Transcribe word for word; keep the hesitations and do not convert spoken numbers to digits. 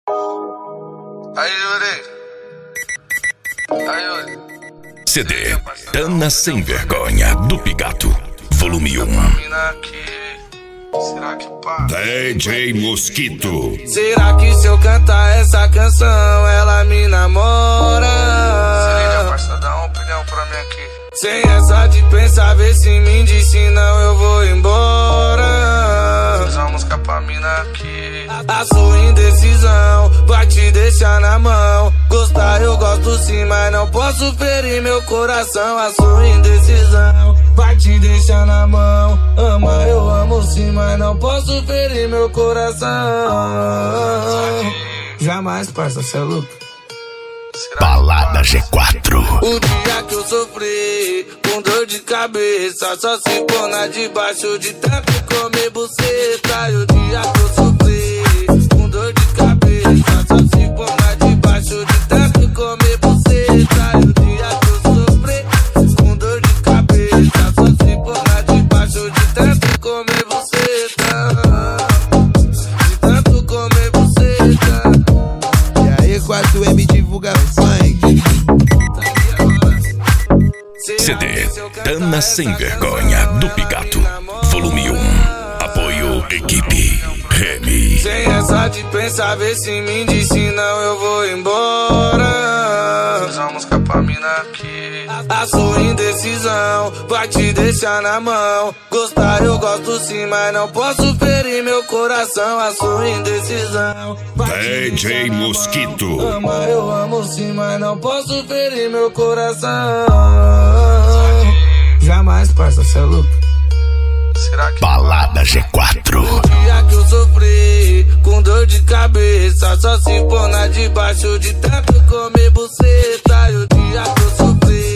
Aí, Yuri. Aí, Yuri. C D Tana Sem Vergonha do Pigato, volume um. Será que pá? D J Mosquito. Será que se eu cantar essa canção ela me namora? Se liga, parça, dá uma opinião pra mim aqui. Sem essa de pensar, vê se me diz, senão eu vou embora. Fiz uma música pra mina aqui. A sua indecisão vai te deixar na mão. Gostar eu gosto sim, mas não posso ferir meu coração. A sua indecisão vai te deixar na mão. Ama eu amo sim, mas não posso ferir meu coração. Jamais, parça, cê é louco. Balada G quatro. O dia que eu sofri com dor de cabeça, só se pôr na debaixo de tanto comer buceta. E o dia que eu sofri com dor de cabeça, só se pôr na debaixo de tanto comer buceta. E o dia que eu sofri com dor de cabeça, só se pôr na debaixo de tanto comer buceta. De tanto comer buceta. E aí, quatro M divulga funk. C D Tana Sem Vergonha do Pigato, volume um. Apoio Equipe Remy. Sem essa de pensar, vê se me diz, senão eu vou embora. Fiz uma música pra mina aqui. A sua indecisão vai te deixar na mão. Gostar eu gosto sim, mas não posso ferir meu coração. A sua indecisão D J Mosquito. Ama eu amo sim, mas não posso ferir meu coração. Jamais, parça, cê é louco. Será que Balada G quatro. O dia que eu sofri com dor de cabeça, só se pôr na debaixo de tanto comer buceta. E o dia que eu sofri